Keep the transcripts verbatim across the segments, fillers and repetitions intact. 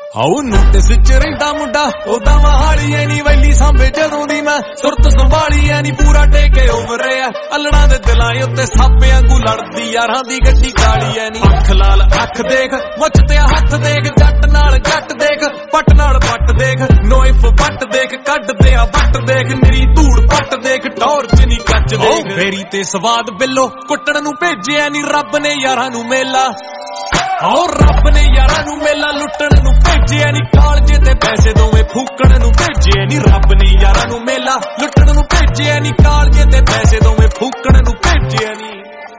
ਆਉ ਨੋਟਿਸ ਚ ਰਹਿੰਦਾ ਮੁੰਡਾ ਉਹਦਾ ਮਹਾਲੀ ਐ ਨੀ ਵੈਲੀ ਸਾਂਭੇ ਜਦੋਂ ਦੀ ਮੈਂ ਸੁਰਤ ਸੰਭਾਲੀ ਐ ਨੀ ਪੂਰਾ ਟੇਕੇ ਓਵਰ ਰਿਆ ਅਲੜਾਂ ਦੇ ਦਿਲਾਂ ਉੱਤੇ ਸਾਪੇ ਵਾਂਗੂ ਲੜਦੀ ਯਾਰਾਂ ਦੀ ਗੱਡੀ ਕਾਲੀ ਐ ਨੀ ਅੱਖ ਲਾਲ ਅੱਖ ਦੇਖ ਮੁੱਛ ਤੇ ਹੱਥ ਦੇਖ ਜੱਟ ਨਾਲ ਜੱਟ ਦੇਖ ਪੱਟ ਨਾਲ ਪੱਟ ਦੇਖ ਨੋਇਫ ਪੱਟ ਦੇਖ ਕੱਢਦੇ ਆ ਵੱਟ ਦੇਖ ਨਿਰੀ ਧੂੜ ਪੱਟ ਦੇਖ ਟੌਰ ਚ ਨੀ ਕੱਚ ਦੇਖ ਫੇਰੀ ਤੇ ਸਵਾਦ ਬਿੱਲੋ ਕੁੱਟਣ ਨੂੰ ਭੇਜਿਆ ਨੀ ਰੱਬ ਨੇ ਯਾਰਾਂ ਨੂੰ ਮੇਲਾ ਓ ਰੱਬ ਨੇ ਯਾਰਾਂ ਨੂੰ ਮੇਲਾ ਲੁੱਟਣ ਨੂੰ ਭੇਜਿਆ ਨੀ ਕਾਲਜੇ ਤੇ ਪੈਸੇ ਦੋਵੇਂ ਫੂਕਣ ਨੂੰ ਭੇਜਿਆ ਨੀ ਰੱਬ ਨੇ ਯਾਰਾਂ ਨੂੰ ਮੇਲਾ ਲੁੱਟਣ ਨੂੰ ਭੇਜਿਆ ਨੀ ਕਾਲਜੇ ਤੇ ਪੈਸੇ ਦੋਵੇਂ ਫੂਕਣ ਨੂੰ ਭੇਜਿਆ ਨੀ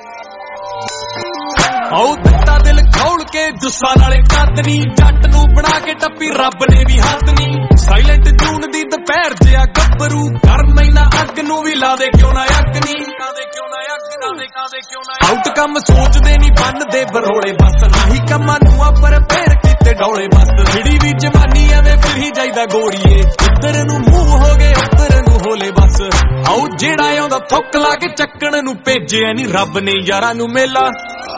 ਆਉ ਦਿੱਤਾ ਦਿਲ ਖੋਲ ਕੇ ਜੁੱਸਾ ਨਾਲੇ ਕੱਦ ਨੀ ਜੱਟ ਨੂੰ ਬਣਾ ਕੇ ਟੱਪੀ ਰੱਬ ਨੇ ਵੀ ਹੱਥ ਨੀ ਸਾਇਲੈਂਟ ਜੂਨ ਦੀ ਦੁਪਹਿਰ ਜਿਆ ਗੱਭਰੂ ਕਰ ਮੈਨਾ ਅੱਗ ਨੂੰ ਵੀ ਲਾ ਦੇ ਕਿਉਂ ਨਾ ਅੱਗ ਨੀ ਕਾਦੇ ਕਿਉਂ ਨਾ ਅੱਗ ਕਾਦੇ ਕਾਦੇ ਕਿਉਂ ਨਾ ਆਊਟਕਮ ਸੋਚਦੇ ਨੀ ਬੰਨਦੇ ਬਰੋਲੇ ਬਸ ਆਹੀ ਕੰਮਾਂ ਨੂੰ ਆ ਪਰ ਫੇਰ ਕੀਤੇ ਡੌਲੇ ਬਸ ਜਿਹੜੀ ਵੀ ਜਵਾਨੀ ਐਵੇਂ ਫਿਰੀ ਜਾਈਦਾ ਗੋਰੀਏ ਇੱਧਰ ਨੂੰ ਮੂੰਹ ਹੋ ਗਏ ਉੱਧਰ ਨੂੰ ਹੋਲੇ ਬਸ ਆਉ ਜਿਹੜਾ ਆਉਂਦਾ ਥੁੱਕ ਲਾ ਕੇ ਚੱਕਣ ਨੂੰ ਭੇਜਿਆ ਨੀ ਰੱਬ ਨੇ ਯਾਰਾਂ ਨੂੰ ਮੇਲਾ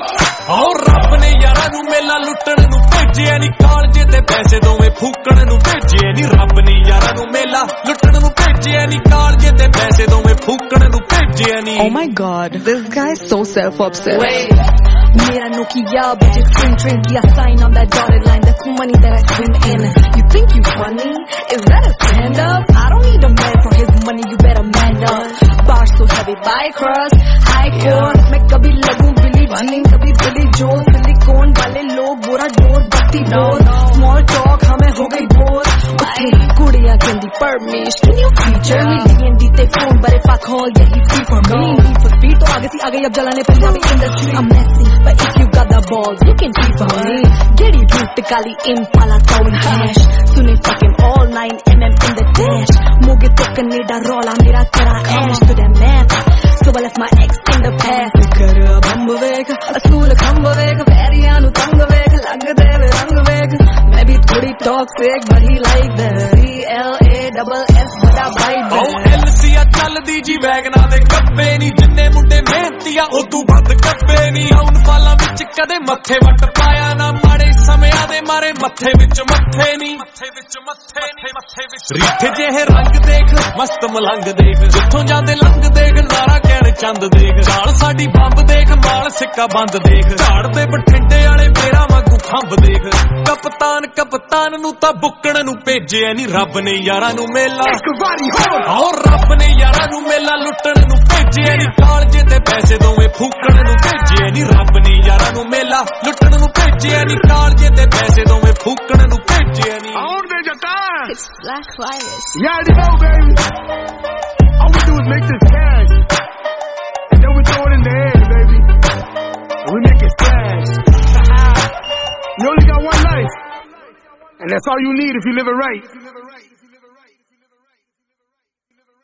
ਓ ਰੱਬ ਨੇ ਯਾਰਾਂ ਨੂੰ ਮੇਲਾ ਲੁੱਟਣ ਨੂੰ ਭੇਜਿਆ ਨੀ ਕਾਲਜੇ ਤੇ ਪੈਸੇ ਦੋਵੇਂ ਫੂਕਣ ਨੂੰ ਭੇਜਿਆ ਨੀ ਰੱਬ ਨੇ ਯਾਰਾਂ ਨੂੰ ਮੇਲਾ ਲੁੱਟਣ ਨੂੰ ਭੇਜਿਆ ਨੀ ਕਾਲਜੇ ਤੇ ਪੈਸੇ ਦੋਵੇਂ ਫੂਕਣ ਨੂੰ ਭੇਜਿਆ ਨੀ Oh my god, this guy is so self-obsessed. Wait. Mera Nokia bitches screen drink yeah sign on that dotted line that's money that I swim in. You think you funny? Is that a stand up? I don't need a man for his money, you better man up. Bars so heavy by cross, high court. मैं कभी लगूं Billy Bunny, कभी Billy Joe. Silicon वाले लोग बुरा door बत्ती door. Small talk हमें हो गई बोर. उठे कुड़ियाँ कहती permission you feature me D and D ते phone but if I call yeah he's free for me. Need for speed तो आगे सी आगे अब जलाने Punjabi industry. I'm messy but if you got the balls you can keep for me. Get it root kali impala throwing cash. Sune fucking all nine millimeter in the dash. Moge to Canada rolla mera tera ash to the math. So I left my ex in the past. Kar bamb veg asool kham veg veriyan nu tang veg lag de rang veg. मैं भी थोड़ी toxic but he like that. E L A double S बड़ा vibe. Oh L C A ਚੱਲਦੀ ਜੀ ਵੈਗਨਾਂ ਦੇ ਕੱਪੇ ਨੀ ਜਿੰਨੇ ਮੁੰਡੇ ਮਿਹਨਤੀ ਆ ਉਦੋਂ ਵੱਧ ਕੱਪੇ ਨੀ ਆਉਣ ਫਾਲਾਂ ਵਿੱਚ ਕਦੇ ਮੱਥੇ ਵੱਟ ਪਾਇਆ ਨਾ ਮਾੜੇ ਸਮਿਆਂ ਦੇ ਮਾਰੇ ਮੱਥੇ ਵਿੱਚ ਮੱਥੇ ਨੀ ਮੱਥੇ ਵਿੱਚ ਮੱਥੇ ਨੀ ਮੱਥੇ ਵਿੱਚ ਰੀਠ ਜਿਹੇ ਰੰਗ ਦੇਖ ਮਸਤ ਮਲੰਗ ਦੇਖ ਜਿੱਥੋਂ ਜਾਂਦੇ ਲੰਘ ਦੇਖ ਨਾਰਾ ਕਹਿਣ ਚੰਦ ਦੇਖ ਨਾਲ ਸਾਡੀ ਬੰਬ ਦੇਖ ਮਾਲ ਸਿੱਕਾ ਬੰਦ ਦੇਖ ਝਾੜ ਦੇ ਬਠਿੰਡੇ ਵਾਲੇ ਮੇਰਾ ਵਾਂਗੂ ਖੰਭ ਦੇਖ ਕਪਤਾਨ ਕਪਤਾਨ ਨੂੰ ਤਾਂ ਬੁੱਕਣ ਨੂੰ ਭੇਜਿਆ ਨੀ ਰੱਬ ਨੇ ਯਾਰਾਂ ਨੂੰ ਮੇਲਾ ਓ ਰੱਬ ਨੇ ਯਾਰਾਂ ਨੂੰ ਮੇਲਾ ਲੁੱਟਣ ਨੂੰ ਭੇਜਿਆ ਨੀ ਕਾਲਜੇ ਤੇ ਪੈਸੇ ਦੋਵੇਂ ਫੂਕਣ ਨੂੰ ਭੇਜਿਆ ਨੀ ਰੱਬ ਨੇ ਯਾਰਾਂ ਨੂੰ ਮੇਲਾ ਲੁੱਟਣ ਨੂੰ ਭੇਜਿਆ ਨੀ ਕਾਲਜੇ ਤੇ ਪੈਸੇ ਦੋਵੇਂ ਫੂਕਣ ਨੂੰ ਭੇਜਿਆ ਨੀ It's Black Virus. You already know, baby. All we do is make this cash, and then we throw it in the air, baby. And we make it splash. You only got one life, and that's all you need if you live it right.